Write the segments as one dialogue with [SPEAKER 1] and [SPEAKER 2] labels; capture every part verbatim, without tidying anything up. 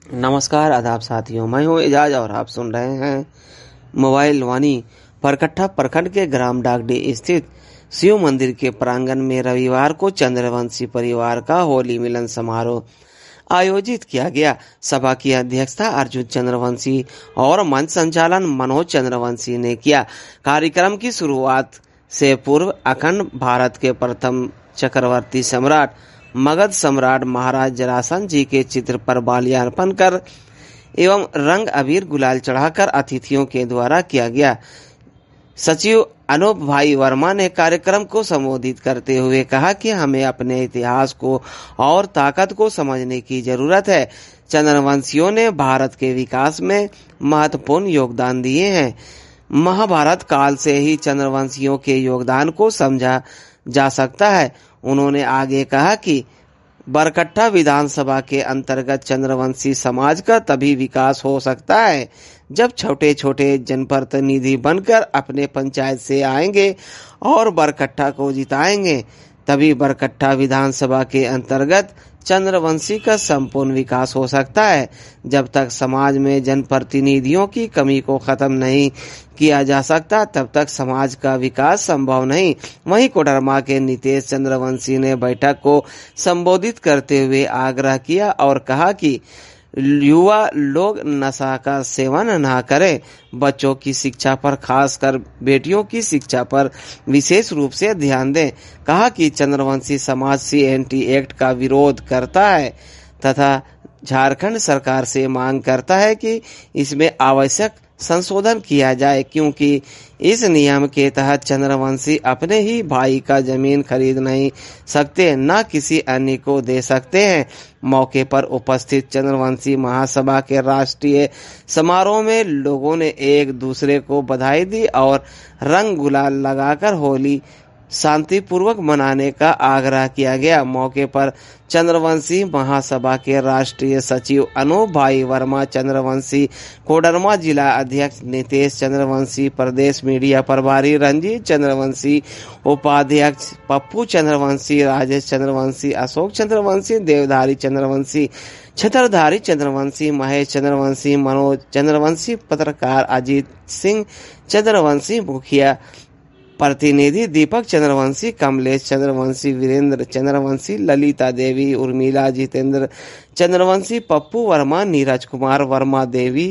[SPEAKER 1] नमस्कार, आदाब साथियों। मैं हूं एजाज और आप सुन रहे हैं मोबाइल वाणी। परकट्ठा प्रखंड के ग्राम डागडी स्थित शिव मंदिर के प्रांगण में रविवार को चंद्रवंशी परिवार का होली मिलन समारोह आयोजित किया गया। सभा की अध्यक्षता अर्जुन चंद्रवंशी और मंच संचालन मनोज चंद्रवंशी ने किया। कार्यक्रम की शुरुआत से पूर्व अखंड भारत के प्रथम चक्रवर्ती सम्राट मगध सम्राट महाराज जरासंध जी के चित्र पर माल्यार्पण कर एवं रंग अबीर गुलाल चढ़ाकर अतिथियों के द्वारा किया गया। सचिव अनूप भाई वर्मा ने कार्यक्रम को संबोधित करते हुए कहा कि हमें अपने इतिहास को और ताकत को समझने की जरूरत है। चंद्रवंशियों ने भारत के विकास में महत्वपूर्ण योगदान दिए हैं। महाभारत काल से ही चंद्रवंशियों के योगदान को समझा जा सकता है। उन्होंने आगे कहा कि बरकट्ठा विधानसभा के अंतर्गत चंद्रवंशी समाज का तभी विकास हो सकता है जब छोटे छोटे जनप्रतिनिधि बनकर अपने पंचायत से आएंगे और बरकट्ठा को जिताएंगे। तभी बरकट्ठा विधानसभा के अंतर्गत चंद्रवंशी का संपूर्ण विकास हो सकता है। जब तक समाज में जनप्रतिनिधियों की कमी को खत्म नहीं किया जा सकता तब तक समाज का विकास संभव नहीं। वहीं कोडरमा के नितेश चंद्रवंशी ने बैठक को संबोधित करते हुए आग्रह किया और कहा कि युवा लोग नशा का सेवन न करें। बच्चों की शिक्षा पर, खासकर बेटियों की शिक्षा पर विशेष रूप से ध्यान दें। कहा कि चंद्रवंशी समाज सी एन टी एक्ट का विरोध करता है तथा झारखंड सरकार से मांग करता है कि इसमें आवश्यक संशोधन किया जाए, क्योंकि इस नियम के तहत चंद्रवंशी अपने ही भाई का जमीन खरीद नहीं सकते, न किसी अन्य को दे सकते हैं। मौके पर उपस्थित चंद्रवंशी महासभा के राष्ट्रीय समारोह में लोगों ने एक दूसरे को बधाई दी और रंग गुलाल लगाकर होली शांतिपूर्वक मनाने का आग्रह किया गया। मौके पर चंद्रवंशी महासभा के राष्ट्रीय सचिव अनूप भाई वर्मा, चंद्रवंशी कोडरमा जिला अध्यक्ष नितेश चंद्रवंशी, प्रदेश मीडिया प्रभारी रंजीत चंद्रवंशी, उपाध्यक्ष पप्पू चंद्रवंशी, राजेश चंद्रवंशी, अशोक चंद्रवंशी, देवधारी चंद्रवंशी, छत्रधारी चंद्रवंशी, महेश चंद्रवंशी, मनोज चंद्रवंशी, पत्रकार अजीत सिंह चंद्रवंशी, मुखिया प्रतिनिधि दीपक चंद्रवंशी, कमलेश चंद्रवंशी, वीरेंद्र चंद्रवंशी, ललिता देवी, उर्मिला जितेंद्र चंद्रवंशी, पप्पू वर्मा, नीरज कुमार वर्मा देवी,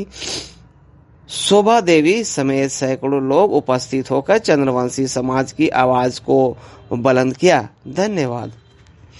[SPEAKER 1] शोभा देवी समेत सैकड़ों लोग उपस्थित होकर चंद्रवंशी समाज की आवाज को बुलंद किया। धन्यवाद।